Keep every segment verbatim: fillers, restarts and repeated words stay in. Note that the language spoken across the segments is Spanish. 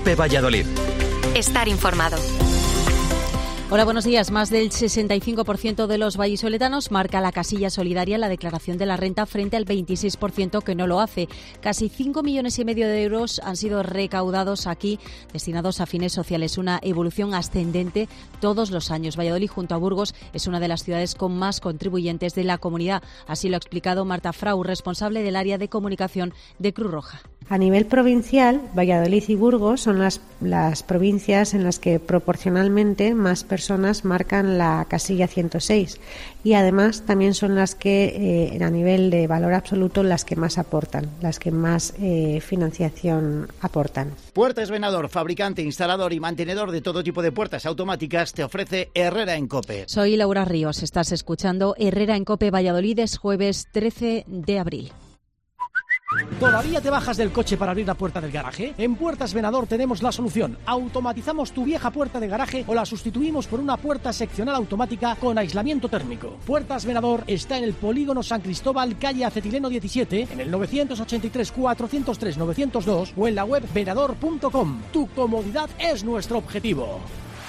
COPE Valladolid. Estar informado. Hola, buenos días. Más del sesenta y cinco por ciento de los vallisoletanos marca la casilla solidaria en la declaración de la renta frente al veintiséis por ciento que no lo hace. Casi cinco millones y medio de euros han sido recaudados aquí, destinados a fines sociales. Una evolución ascendente todos los años. Valladolid, junto a Burgos, es una de las ciudades con más contribuyentes de la comunidad. Así lo ha explicado Marta Frau, responsable del área de comunicación de Cruz Roja. A nivel provincial, Valladolid y Burgos son las, las provincias en las que proporcionalmente más personas marcan la casilla ciento seis y además también son las que eh, a nivel de valor absoluto las que más aportan, las que más eh, financiación aportan. Puertas Venador, fabricante, instalador y mantenedor de todo tipo de puertas automáticas, te ofrece Herrera en COPE. Soy Laura Ríos, estás escuchando Herrera en COPE Valladolid, es jueves trece de abril. ¿Todavía te bajas del coche para abrir la puerta del garaje? En Puertas Venador tenemos la solución. Automatizamos tu vieja puerta de garaje o la sustituimos por una puerta seccional automática con aislamiento térmico. Puertas Venador está en el Polígono San Cristóbal, calle Acetileno diecisiete, en el novecientos ochenta y tres, cuatrocientos tres, novecientos dos o en la web venador punto com. Tu comodidad es nuestro objetivo.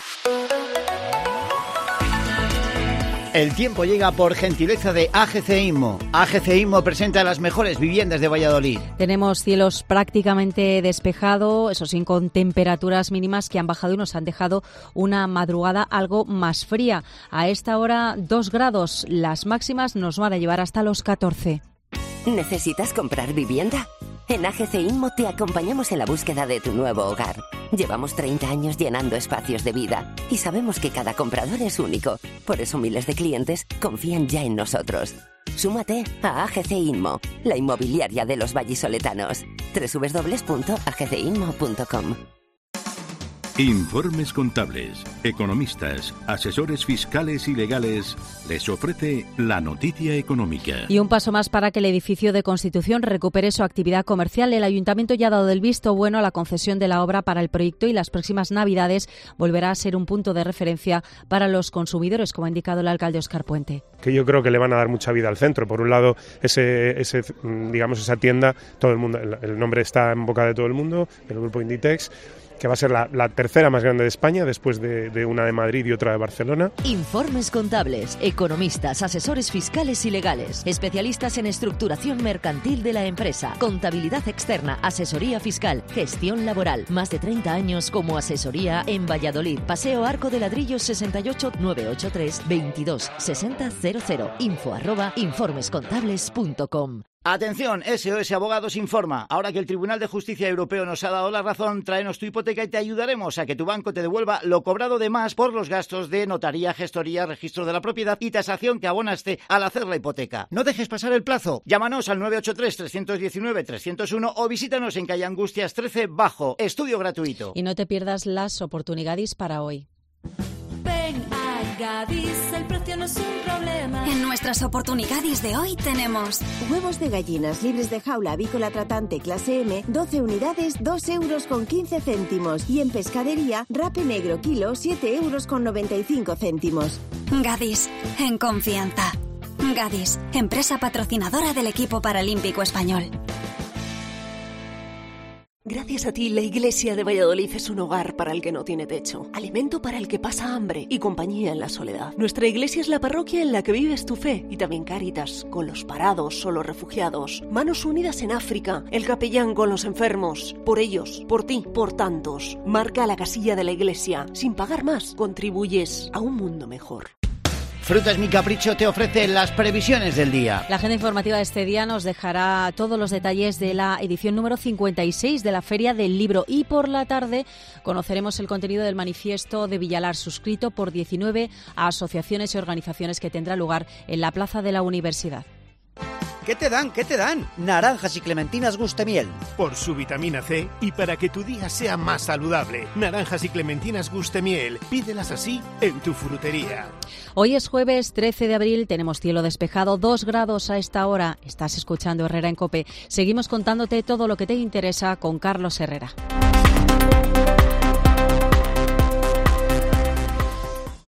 El tiempo llega por gentileza de A G C Inmo. A G C Inmo presenta las mejores viviendas de Valladolid. Tenemos cielos prácticamente despejados, eso sí, con temperaturas mínimas que han bajado y nos han dejado una madrugada algo más fría. A esta hora, dos grados. Las máximas nos van a llevar hasta los catorce. ¿Necesitas comprar vivienda? En A G C Inmo te acompañamos en la búsqueda de tu nuevo hogar. Llevamos treinta años llenando espacios de vida y sabemos que cada comprador es único. Por eso miles de clientes confían ya en nosotros. Súmate a A G C Inmo, la inmobiliaria de los vallisoletanos. doble u doble u doble u punto a g c inmo punto com. Informes Contables, economistas, asesores fiscales y legales les ofrece la noticia económica. Y un paso más para que el edificio de Constitución recupere su actividad comercial. El Ayuntamiento ya ha dado el visto bueno a la concesión de la obra para el proyecto y las próximas Navidades volverá a ser un punto de referencia para los consumidores, como ha indicado el alcalde Óscar Puente. Que yo creo que le van a dar mucha vida al centro. Por un lado, ese, ese digamos esa tienda, todo el mundo, el, el nombre está en boca de todo el mundo, el grupo Inditex, que va a ser la, la tercera más grande de España, después de, de una de Madrid y otra de Barcelona. Informes Contables, economistas, asesores fiscales y legales, especialistas en estructuración mercantil de la empresa, contabilidad externa, asesoría fiscal, gestión laboral. Más de treinta años como asesoría en Valladolid. Paseo Arco de Ladrillos sesenta y ocho, novecientos ochenta y tres, veintidós sesenta cero cero. Info arroba informescontables punto com. Atención, S O S Abogados informa. Ahora que el Tribunal de Justicia Europeo nos ha dado la razón, tráenos tu hipoteca y te ayudaremos a que tu banco te devuelva lo cobrado de más por los gastos de notaría, gestoría, registro de la propiedad y tasación que abonaste al hacer la hipoteca. No dejes pasar el plazo. Llámanos al nueve ocho tres, tres uno nueve, tres cero uno o visítanos en calle Angustias trece Bajo. Estudio gratuito. Y no te pierdas las oportunidades para hoy. Ven a Gadis, el precio no es un problema. En nuestras oportunidades de hoy tenemos huevos de gallinas libres de jaula avícola tratante clase M, doce unidades, dos euros con quince céntimos. Y en pescadería, rape negro kilo, siete euros con noventa y cinco céntimos. Gadis, en confianza. Gadis, empresa patrocinadora del equipo paralímpico español. Gracias a ti, la Iglesia de Valladolid es un hogar para el que no tiene techo, alimento para el que pasa hambre y compañía en la soledad. Nuestra iglesia es la parroquia en la que vives tu fe y también Cáritas, con los parados o los refugiados. Manos Unidas en África, el capellán con los enfermos. Por ellos, por ti, por tantos. Marca la casilla de la iglesia. Sin pagar más, contribuyes a un mundo mejor. Frutas Mi Capricho te ofrece las previsiones del día. La agenda informativa de este día nos dejará todos los detalles de la edición número cincuenta y seis de la Feria del Libro y por la tarde conoceremos el contenido del manifiesto de Villalar suscrito por diecinueve asociaciones y organizaciones que tendrá lugar en la Plaza de la Universidad. ¿Qué te dan? ¿Qué te dan? Naranjas y clementinas Gustemiel. Por su vitamina C y para que tu día sea más saludable. Naranjas y clementinas Gustemiel. Pídelas así en tu frutería. Hoy es jueves trece de abril, tenemos cielo despejado, dos grados a esta hora. Estás escuchando Herrera en COPE. Seguimos contándote todo lo que te interesa con Carlos Herrera.